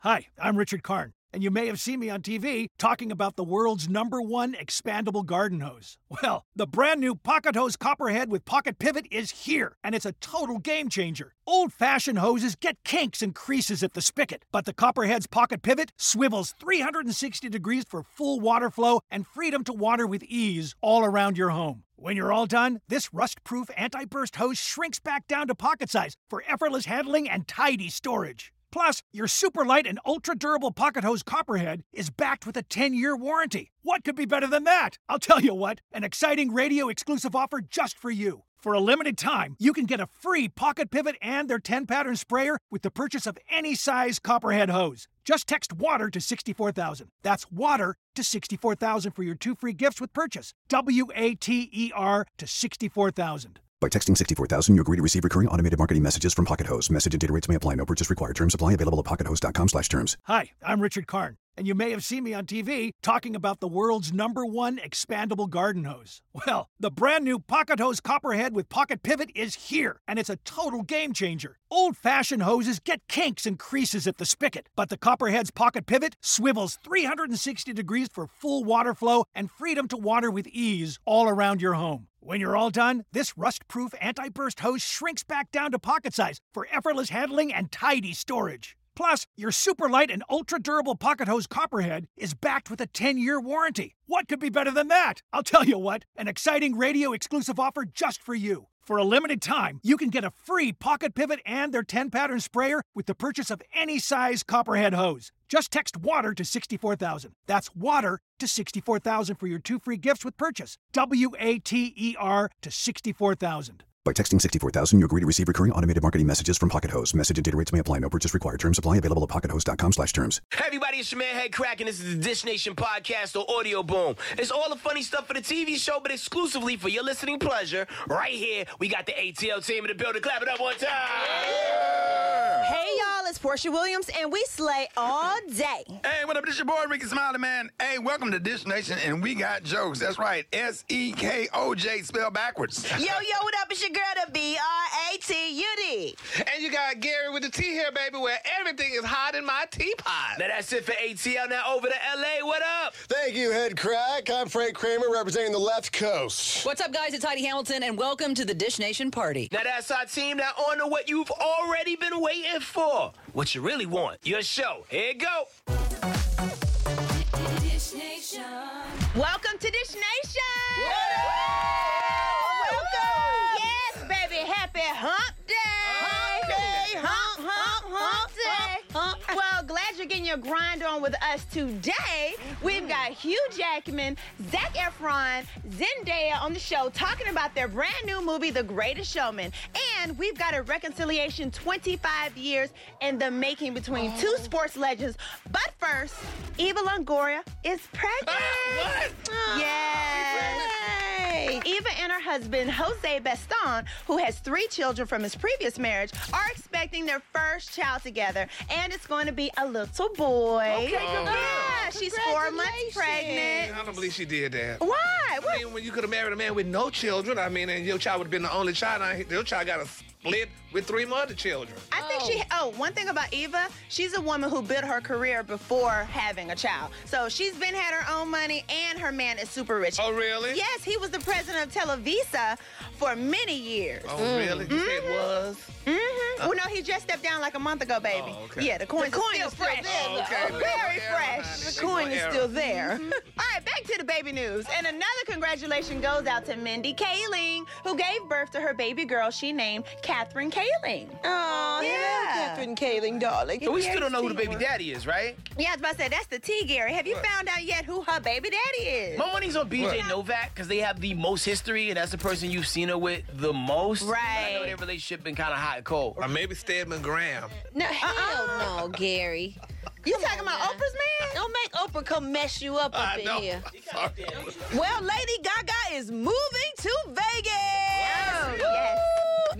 Hi, I'm Richard Karn, and you may have seen me on TV talking about the world's #1 expandable garden hose. Well, the brand new Pocket Hose Copperhead with Pocket Pivot is here, and it's a total game changer. Old-fashioned hoses get kinks and creases at the spigot, but the Copperhead's Pocket Pivot swivels 360 degrees for full water flow and freedom to water with ease all around your home. When you're all done, this rust-proof anti-burst hose shrinks back down to pocket size for effortless handling and tidy storage. Plus, your super light and ultra-durable Pocket Hose Copperhead is backed with a 10-year warranty. What could be better than that? I'll tell you what, an exciting radio-exclusive offer just for you. For a limited time, you can get a free Pocket Pivot and their 10-pattern sprayer with the purchase of any size Copperhead hose. Just text WATER to 64,000. That's WATER to 64,000 for your 2 free gifts with purchase. WATER to 64,000. By texting 64,000, you agree to receive recurring automated marketing messages from Pocket Hose. Message and data rates may apply. No purchase required. Terms apply. Available at pockethose.com/terms. Hi, I'm Richard Karn, and you may have seen me on TV talking about the world's #1 expandable garden hose. Well, the brand new Pocket Hose Copperhead with Pocket Pivot is here, and it's a total game changer. Old-fashioned hoses get kinks and creases at the spigot, but the Copperhead's Pocket Pivot swivels 360 degrees for full water flow and freedom to water with ease all around your home. When you're all done, this rust-proof anti-burst hose shrinks back down to pocket size for effortless handling and tidy storage. Plus, your super light and ultra-durable Pocket Hose Copperhead is backed with a 10-year warranty. What could be better than that? I'll tell you what, an exciting radio-exclusive offer just for you. For a limited time, you can get a free Pocket Pivot and their 10-pattern sprayer with the purchase of any size Copperhead hose. Just text WATER to 64,000. That's WATER to 64,000 for your 2 free gifts with purchase. WATER to 64,000. By texting 64,000, you agree to receive recurring automated marketing messages from Pocket Hose. Message and data rates may apply. No purchase required. Terms apply. Available at pockethose.com/terms. Hey everybody, it's your man Head Crack, and this is the Dish Nation podcast or Audio Boom. It's all the funny stuff for the TV show, but exclusively for your listening pleasure. Right here, we got the ATL team in the building. Clap it up one time. Yeah. Hey y'all, it's Portia Williams, and we slay all day. Hey, what up? This your boy Ricky Smiley, man. Hey, welcome to Dish Nation, and we got jokes. That's right, SEKOJ spelled backwards. Yo, what up? It's your girl, the BRATUD. And you got Gary with the T here, baby, where everything is hot in my teapot. Now that's it for ATL. Now over to LA. What up? Thank you, Head Crack. I'm Frank Kramer, representing the left coast. What's up, guys? It's Heidi Hamilton, and welcome to the Dish Nation party. Now that's our team. Now on to what you've already been waiting for. What you really want. Your show. Here you go. Dish Nation. Welcome to Dish Nation. Welcome. Yes, baby. Happy hump day. Hump day. Well, glad you're getting your grind on with us today. We've got Hugh Jackman, Zac Efron, Zendaya on the show talking about their brand new movie, The Greatest Showman. And we've got a reconciliation 25 years in the making between two sports legends. But first, Eva Longoria is pregnant. What? Yes. Eva and her husband, Jose Baston, who has 3 children from his previous marriage, are expecting their first child together. And it's going to be a little boy. Okay, yeah, she's 4 months pregnant. I don't believe she did that. Why? I mean, when you could have married a man with no children, I mean, and your child would have been the only child, your child got a split with 3 other children. I think one thing about Eva, she's a woman who built her career before having a child. So she's had her own money, and her man is super rich. Oh, really? Yes, he was the president of Televisa for many years. Oh, really? You said was? Mm-hmm. Well, no, he just stepped down like a month ago, baby. Oh, okay. Yeah, the coin is still fresh. Oh, okay. Very fresh. The coin is still there. All right, back to the baby news. And another congratulations goes out to Mindy Kaling, who gave birth to her baby girl she named Catherine Kaling. Oh, yeah. Catherine Kaling, darling. So we still don't know who the baby daddy is, right? Yeah, I was about to say, that's the T, Gary. Have you found out yet who her baby daddy is? My money's on BJ Novak because they have the most history, and that's the person you've seen her with the most. Right. I know their relationship been kind of hot and cold. Or maybe Stedman Graham. No, hell no, Gary. You talking about Oprah's man? Don't make Oprah come mess you up in here. Well, Lady Gaga is moving to Vegas. Yes.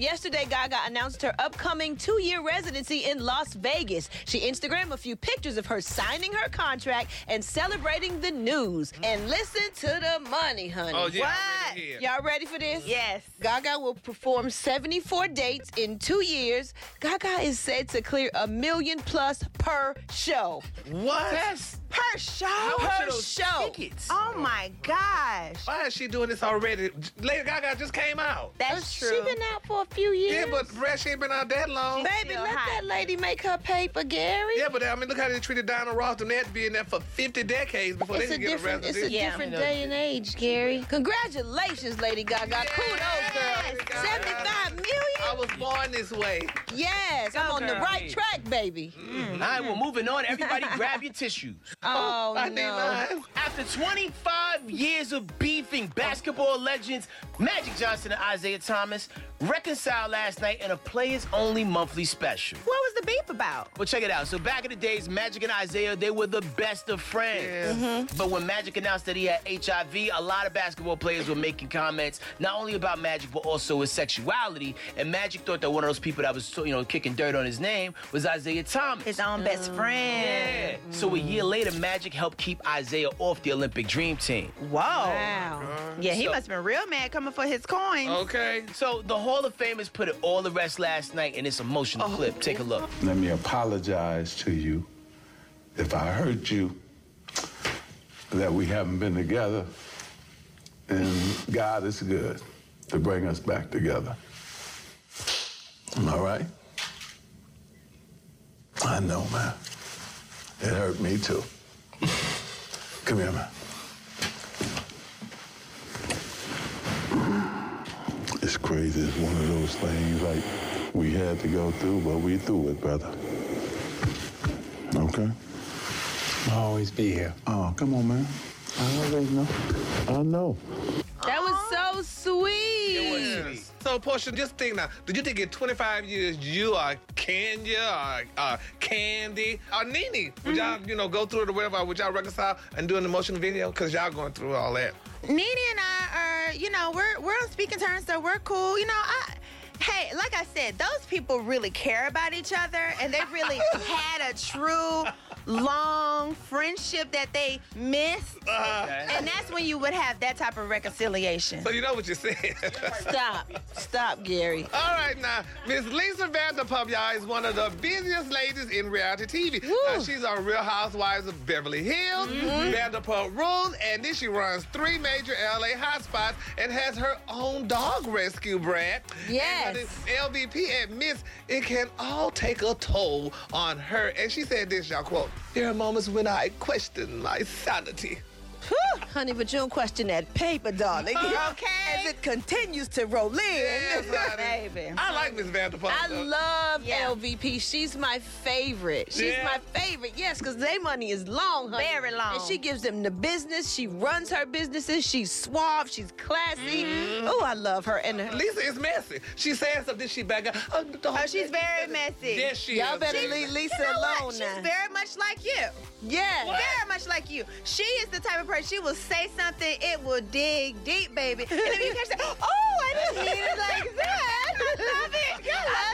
Yesterday, Gaga announced her upcoming 2-year residency in Las Vegas. She Instagrammed a few pictures of her signing her contract and celebrating the news. And listen to the money, honey. Oh, yeah. What? Y'all ready for this? Yes. Gaga will perform 74 dates in 2 years. Gaga is said to clear $1 million plus per show. What? Per show? How much are Per those show. tickets? Oh my gosh. Why is she doing this already? Lady Gaga just came out. That's true. She been out for a few years. Yeah, but Brad, she ain't been out that long. Baby, Still let hot. that lady make her paper, Gary. Yeah, but I mean, look how they treated Diana Ross. They had to be in there for 50 decades before It's they a could get a different, residency. different day and age, Gary. Congratulations, Lady Gaga. Kudos, girl. Lady Gaga. 75 million? I was born this way. Yes, I'm on the girl. right track, baby. All right, well, moving on. Everybody grab your tissues. Oh, I need mine. After 25 years of beefing, basketball legends Magic Johnson and Isaiah Thomas reconciled last night in a players-only monthly special. What was the beef about? Well, check it out. So back in the days, Magic and Isaiah, they were the best of friends. But when Magic announced that he had HIV, a lot of basketball players were making comments not only about Magic, but also his sexuality. And Magic thought that one of those people that was, kicking dirt on his name was Isaiah Thomas. His own best friend. Yeah. So a year later, Magic helped keep Isaiah off the Olympic Dream Team. Whoa. Wow. Yeah, he So- must have been real mad coming for his coins. Okay. So the Hall of Famers put it all to rest last night in this emotional clip. Take a look. Let me apologize to you if I hurt you, that we haven't been together. And God is good to bring us back together. All right? I know, man. It hurt me too. Come here, man. It's crazy. It's one of those things like we had to go through, but we through it, brother. Okay? I'll always be here. Oh, come on, man. I always know. I know. That was so sweet. So, Portia, just think now. Did you think in 25 years you are Kenya or Candy or Nene? Would y'all, go through it or whatever? Would y'all reconcile and do an emotional video? Because y'all going through all that. Nene and I are, we're on speaking terms, so we're cool. Hey, like I said, those people really care about each other, and they really had a true, long friendship that they missed. And that's when you would have that type of reconciliation. So you know what you're saying. Stop, Gary. All right, now, Miss Lisa Vanderpump, y'all, is one of the busiest ladies in reality TV. She's on Real Housewives of Beverly Hills, Vanderpump Rules, and then she runs 3 major LA hotspots and has her own dog rescue brand. Yes. And LVP admits it can all take a toll on her. And she said this, y'all, quote, "There are moments when I question my sanity." Honey, but you don't question that paper, darling. Okay. As it continues to roll in. Yes, honey. Baby. I like Miss Vanderpump. I though. love Yeah. LVP. She's my favorite. She's Yeah. my favorite. Yes, because their money is long, honey. Very long. And she gives them the business. She runs her businesses. She's suave. She's classy. Oh, I love her. And her. Lisa is messy. She said something, she back up. Oh, she's very messy. Yes, she Y'all is. better leave Lisa You know alone what? now. She's very much like you. Yeah. Very much like you. She is the type of person, she will say something, it will dig deep, baby. And then you catch that, oh, I didn't mean it like that. I love it.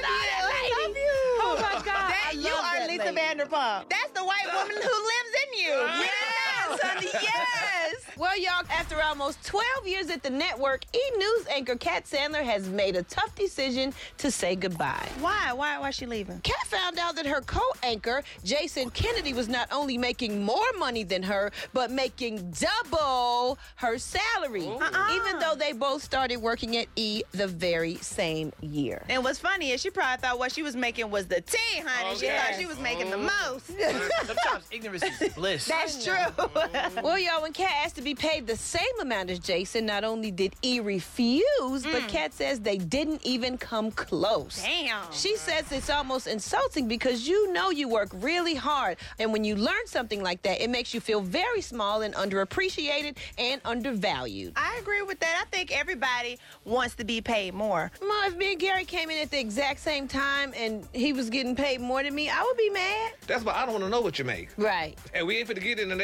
I love you. Oh, my God. That, I you love are that Lisa lady. Vanderpump. That's the white woman who lives in you. Yes, honey, yes. Well, y'all, after almost 12 years at the network, E! News anchor Kat Sandler has made a tough decision to say goodbye. Why? Why is she leaving? Kat found out that her co-anchor, Jason Kennedy, was not only making more money than her, but making double her salary. Even though they both started working at E! the very same year. And what's funny is she probably thought what she was making was the tea, honey. She thought she was making the most. Sometimes ignorance is bliss. That's true. Well, y'all, when Kat asked to be paid the same amount as Jason, not only did E! refuse, but Kat says they didn't even come close. Damn. She says it's almost insulting because you know you work really hard. And when you learn something like that, it makes you feel very small and underappreciated and undervalued. I agree with that. I think everybody wants to be paid more. Ma, if me and Gary came in at the exact same time and he was getting paid more than me, I would be mad. That's why I don't want to know what you make. Right. And we ain't finna get into that, honey,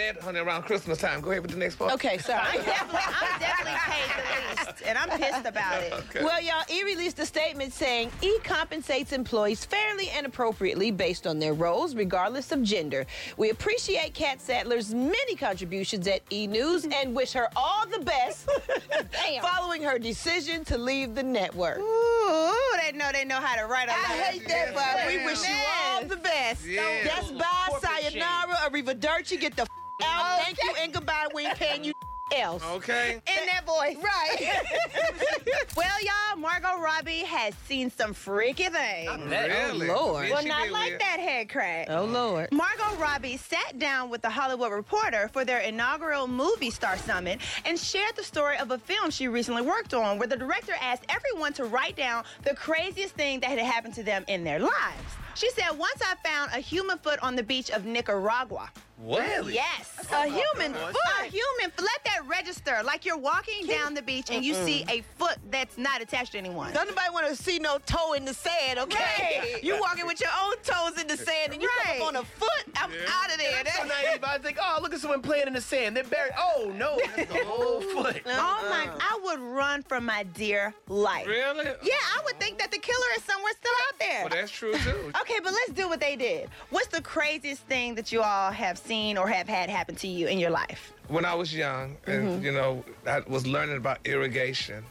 around Christmas time. Go ahead with the next part. Okay, sorry. I'm definitely paid the least, and I'm pissed about it. Okay. Well, y'all, E released a statement saying E compensates employees fairly and appropriately based on their roles, regardless of gender. We appreciate Kat Sadler's many contributions at E! News and wish her all the best following her decision to leave the network. Ooh, they know how to write a letter. I hate that, but we wish you all the best. Yeah. That's bye, sayonara, arrivederci, get the out, thank you, and goodbye. We ain't paying you else. Okay. In that voice. Right. Well, y'all, Margot Robbie has seen some freaky things. Really? Oh, Lord. Yeah, Well, she not did like weird. that head crack. Oh, Lord. Margot Robbie sat down with the Hollywood Reporter for their inaugural Movie Star Summit and shared the story of a film she recently worked on, where the director asked everyone to write down the craziest thing that had happened to them in their lives. She said, once I found a human foot on the beach of Nicaragua. What? Yes, a human foot. A human foot. Let that register. Like you're walking down the beach and you see a foot that's not attached to anyone. Don't nobody want to see no toe in the sand, okay? Right. You walking with your own toes in the sand and you come up on a foot, I'm out of there. That's so naive. I think, oh, look at someone playing in the sand. They're buried. Oh, no, that's the whole foot. Oh, my. I would run for my dear life. Really? Yeah, I would think that the killer is somewhere still out there. Well, that's true, too. Okay, but let's do what they did. What's the craziest thing that you all have seen or have had happen to you in your life? When I was young, and, you know, I was learning about irrigation.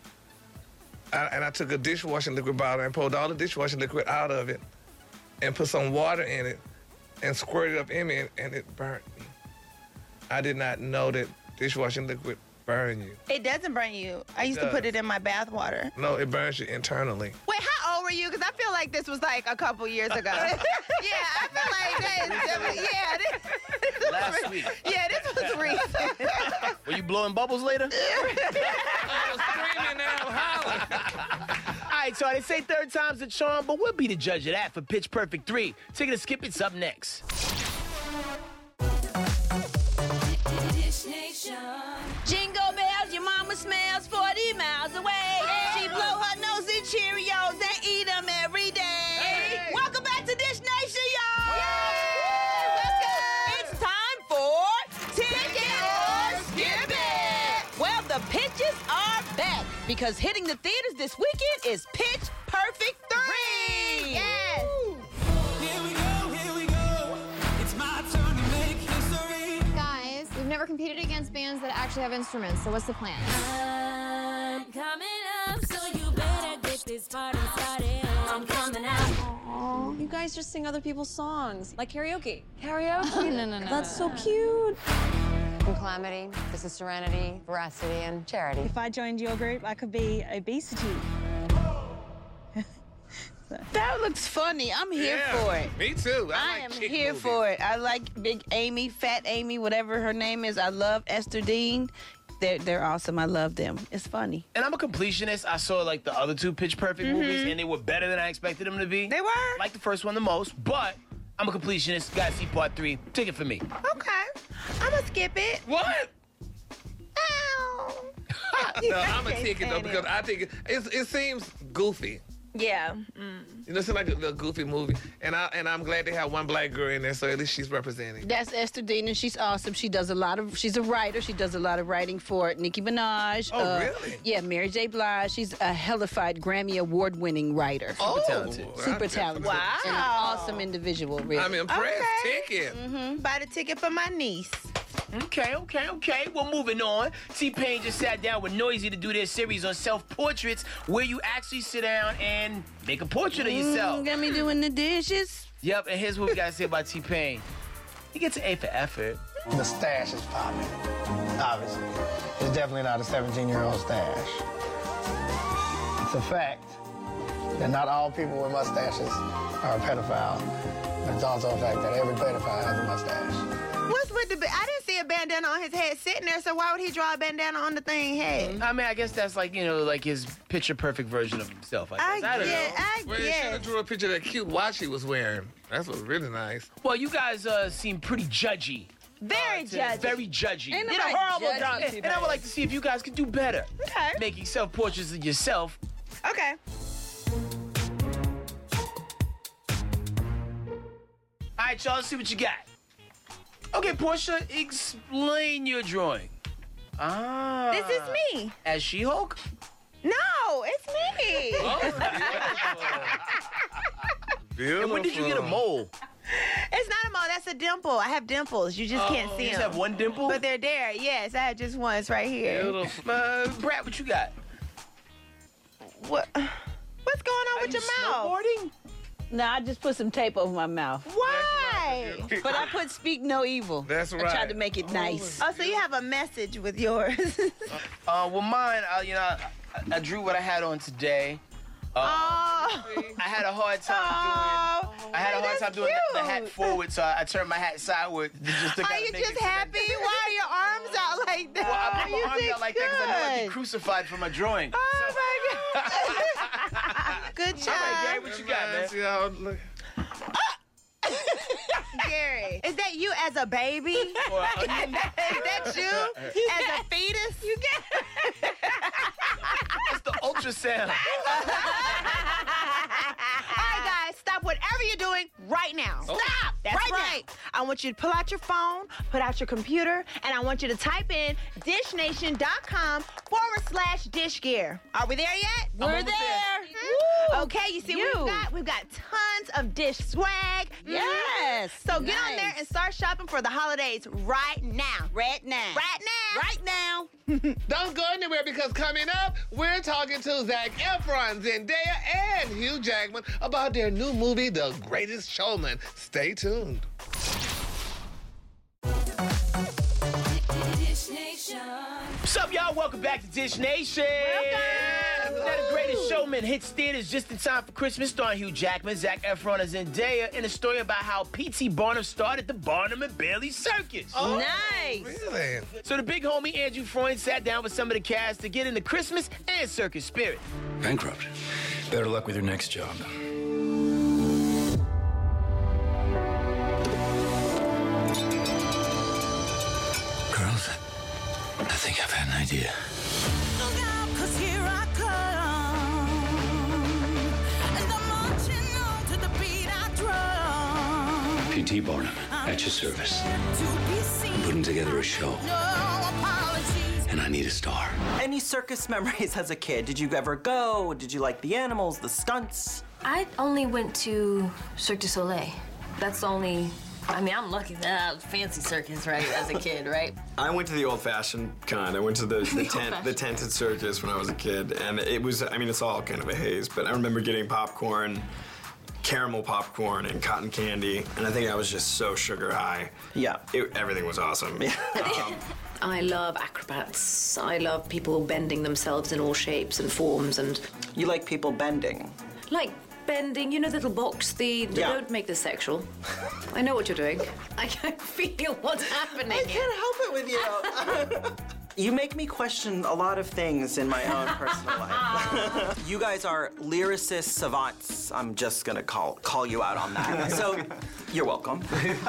And I took a dishwashing liquid bottle and pulled all the dishwashing liquid out of it and put some water in it and squirted it up in me, and it burnt me. I did not know that dishwashing liquid burn you. It doesn't burn you. I used to put it in my bath water. No, it burns you internally. Wait, how old were you? Because I feel like this was like a couple years ago. Yeah, I feel like that is definitely, this Last week. Yeah, this was recent. Were you blowing bubbles later? I was screaming and I'm hollering. All right, so they say third time's the charm, but we'll be the judge of that for Pitch Perfect 3. Ticket to Skip It's up next. Jingle bells, your mama smells 40 miles away. She blow her nose in Cheerios and eat them every day. Welcome back to Dish Nation, y'all. It's time for Ticket or Skip It. Well, the pitches are back because hitting the theaters this weekend is Pitch Perfect 3. Yes. Here we go. It's my turn to make history. Guys, we've never competed against bands that actually have instruments, so what's the plan? I'm coming up, so you better get this party started. I'm coming out. Aww. You guys just sing other people's songs, like karaoke. Karaoke? No. That's so cute. I'm Calamity. This is Serenity, Veracity, and Charity. If I joined your group, I could be Obesity. That looks funny. I'm here for it. Me too. I am here for it. I like Big Amy, Fat Amy, whatever her name is. I love Esther Dean. They're awesome. I love them. It's funny. And I'm a completionist. I saw like the other two Pitch Perfect movies, and they were better than I expected them to be. They were? I like the first one the most, but I'm a completionist. Gotta see part 3. Ticket for me. Okay. I'm going to skip it. What? Ow. No, I'm a ticket though because I think it seems goofy. Yeah. You know, it seems like a goofy movie, and I'm glad they have one black girl in there, so at least she's representing. That's Esther Dean, and she's awesome. She's a writer. She does a lot of writing for Nicki Minaj. Oh, really? Yeah, Mary J. Blige. She's a hellified Grammy Award-winning writer. Super talented. Super talented. Wow. And an awesome individual, really. I'm impressed. Okay. Ticket. Buy the ticket for my niece. Okay. Well, moving on. T-Pain just sat down with Noisy to do their series on self-portraits, where you actually sit down and make a portrait of yourself. Got me doing the dishes. Yep, and here's what we gotta say about T-Pain. He gets an A for effort. The stash is popping, obviously. It's definitely not a 17-year-old stash. It's a fact that not all people with mustaches are a pedophile, but it's also a fact that every pedophile has a mustache. What's with the... I didn't see a bandana on his head sitting there, so why would he draw a bandana on the thing head? I mean, I guess that's like, like his picture-perfect version of himself, I don't know. Well, they should have drew a picture of that cute watch he was wearing. That's what's really nice. Well, you guys seem pretty judgy. Very judgy. Very judgy. Ain't nobody horrible job, and I would like to see if you guys could do better. Okay. Making self-portraits of yourself. Okay. All right, y'all, let's see what you got. Okay, Portia, explain your drawing. Ah. This is me. As She-Hulk? No, it's me. Oh, beautiful. And when did you get a mole? It's not a mole. That's a dimple. I have dimples. You just can't see them. You just have one dimple? But they're there. Yes, I have just one. It's right here. Beautiful. Brad, what you got? What's going on with your mouth? Snowboarding? No, I just put some tape over my mouth. Why? But I put speak no evil. That's right. I tried to make it nice. Oh, so you have a message with yours. Well, mine, I drew what I had on today. I had a hard time doing the hat forward, so I turned my hat sideward. Are you just happy? Why are your arms out like that? Well, I put my arms out like that because I know I'd be crucified for my drawing. Oh, my God. Good job. All right, Gary, what you got, man? Gary, is that you as a baby? Is that you as a fetus? You get It's the ultrasound. All right, guys, stop whatever you're doing right now. Stop. That's right. I want you to pull out your phone, put out your computer, and I want you to type in dishnation.com/dishgear. Are we there yet? We're there. Okay, you see what we've got tons of dish swag. Yes. So get on there and start shopping for the holidays right now. Right now. Right now. Right now. Don't go anywhere because coming up, we're talking to Zac Efron, Zendaya, and Hugh Jackman about their new movie, The Greatest Showman. Stay tuned. What's up, y'all? Welcome back to Dish Nation. The Greatest Showman hits theaters just in time for Christmas, starring Hugh Jackman, Zac Efron, and Zendaya, in a story about how P.T. Barnum started the Barnum and Bailey Circus. Oh, nice. Really? So the big homie Andrew Freund sat down with some of the cast to get into Christmas and circus spirit. Bankrupt. Better luck with your next job. Girls, I think I've had an idea. Look out, 'cause here I come. And I'm marching on to the beat I drum. P.T. Barnum, at your service. To be seen. I'm putting together a show, No apologies. and I need a star. Any circus memories as a kid? Did you ever go? Did you like the animals, the stunts? I only went to Cirque du Soleil. That's the only. I mean, I'm lucky that I was fancy circus, right, as a kid, right? I went to the old-fashioned kind. I went to the tented circus when I was a kid, and it was, I mean, it's all kind of a haze, but I remember getting popcorn, caramel popcorn, and cotton candy, and I think I was just so sugar high. Yeah. Everything was awesome. I love acrobats. I love people bending themselves in all shapes and forms, and... You like people bending? Like bending, you know, little box, don't make this sexual. I know what you're doing. I can feel what's happening. I can't help it with you. You make me question a lot of things in my own personal life. You guys are lyricist savants. I'm just gonna call you out on that. So, you're welcome.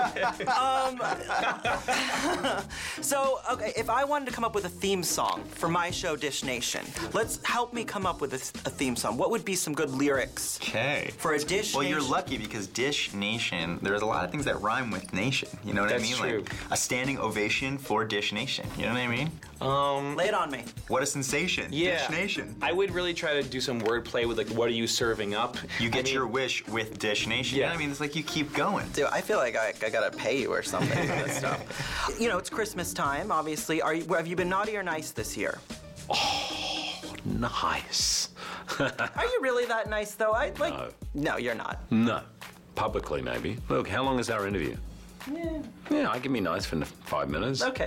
So, okay, if I wanted to come up with a theme song for my show, Dish Nation, help me come up with a theme song. What would be some good lyrics? Okay. For a Dish Well, Nation? you're lucky because Dish Nation, there's a lot of things that rhyme with nation. You know what I That's mean? true. Like a standing ovation for Dish Nation. You know what I mean? Lay it on me. What a sensation. Yeah. Dish Nation. I would really try to do some wordplay with, like, what are you serving up? You get your wish with Dish Nation. You know what I mean? It's like you keep going. Dude, I feel like I gotta pay you or something for this stuff. You know, it's Christmas time, obviously. Have you been naughty or nice this year? Oh, nice. Are you really that nice, though? No, you're not. No. Publicly, maybe. Look, how long is our interview? Yeah, I can be nice for 5 minutes. Okay.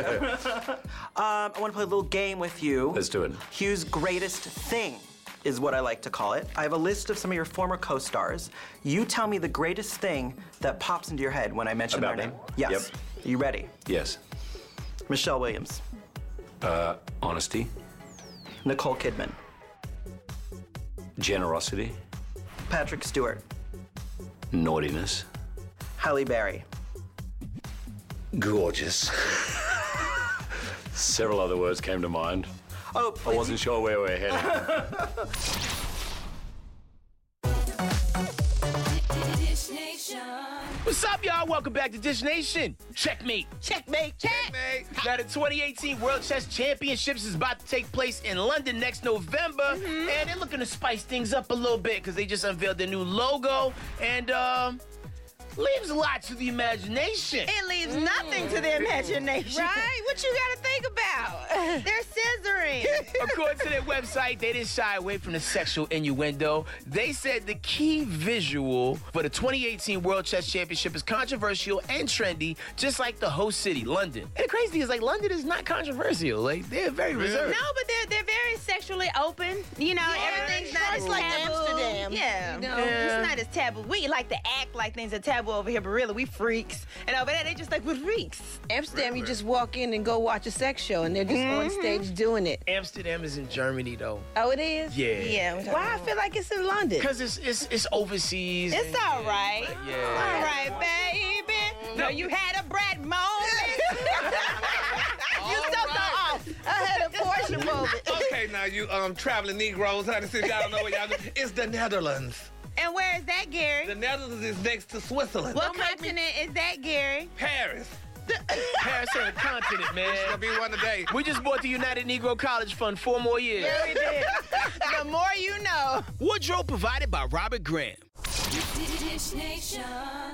I want to play a little game with you. Let's do it. Hugh's greatest thing is what I like to call it. I have a list of some of your former co-stars. You tell me the greatest thing that pops into your head when I mention About their name. them? Yes. Yep. Are you ready? Yes. Michelle Williams. Honesty. Nicole Kidman. Generosity. Patrick Stewart. Naughtiness. Halle Berry. Gorgeous. Several other words came to mind. Oh, I wasn't sure where we were heading. Dish Nation. What's up, y'all? Welcome back to Dish Nation. Checkmate. Checkmate. Checkmate. Now, the 2018 World Chess Championships is about to take place in London next November, and they're looking to spice things up a little bit because they just unveiled their new logo, and leaves a lot to the imagination. It leaves nothing to the imagination. Right? What you gotta think about? They're scissoring. According to their website, they didn't shy away from the sexual innuendo. They said the key visual for the 2018 World Chess Championship is controversial and trendy, just like the host city, London. And the crazy thing is, like, London is not controversial. Like, they're very reserved. No, but they're very sexually open. You know, everything's not as like taboo. Amsterdam. Yeah. You know? It's not as taboo. We like to act like things are taboo over here, but really, we freaks. And over there, they just like, we're freaks. Amsterdam, you just walk in and go watch a sex show, and they're just on stage doing it. Amsterdam is in Germany, though. Oh, it is? Yeah. Why I feel like it's in London? Because it's overseas. It's all right. Yeah. All right, baby. No, you had a Brad moment. You so off. I had a portion moment. Okay, now you traveling Negroes, honey, since y'all don't know what y'all do. It's the Netherlands. And where is that, Gary? The Netherlands is next to Switzerland. What continent is that, Gary? Paris. Paris ain't a continent, man. It's gonna be one today. We just bought the United Negro College Fund 4 more years. Yeah, we did. The more you know. Wardrobe provided by Robert Graham. Dish Nation.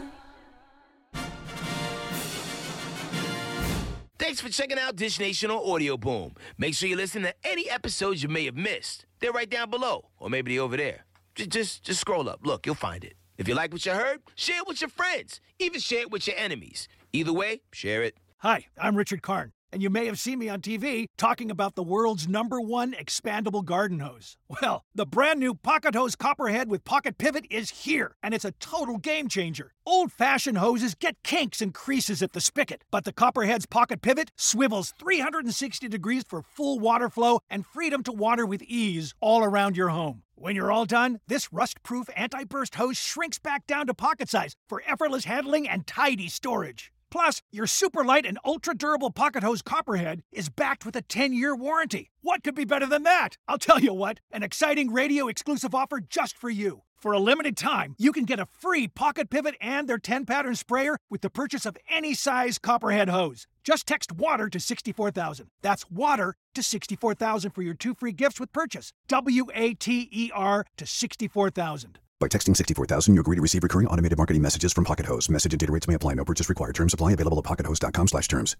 Thanks for checking out Dish Nation on Audio Boom. Make sure you listen to any episodes you may have missed. They're right down below, or maybe they're over there. Just scroll up. Look, you'll find it. If you like what you heard, share it with your friends. Even share it with your enemies. Either way, share it. Hi, I'm Richard Karn, and you may have seen me on TV talking about the world's #1 expandable garden hose. Well, the brand new Pocket Hose Copperhead with Pocket Pivot is here, and it's a total game changer. Old-fashioned hoses get kinks and creases at the spigot, but the Copperhead's Pocket Pivot swivels 360 degrees for full water flow and freedom to water with ease all around your home. When you're all done, this rust-proof anti-burst hose shrinks back down to pocket size for effortless handling and tidy storage. Plus, your super light and ultra-durable Pocket Hose Copperhead is backed with a 10-year warranty. What could be better than that? I'll tell you what, an exciting radio-exclusive offer just for you. For a limited time, you can get a free Pocket Pivot and their 10-pattern sprayer with the purchase of any size Copperhead hose. Just text WATER to 64,000. That's WATER to 64,000 for your 2 free gifts with purchase. WATER to 64,000. By texting 64,000, you agree to receive recurring automated marketing messages from Pocket Hose. Message and data rates may apply. No purchase required. Terms apply. Available at pockethose.com/terms.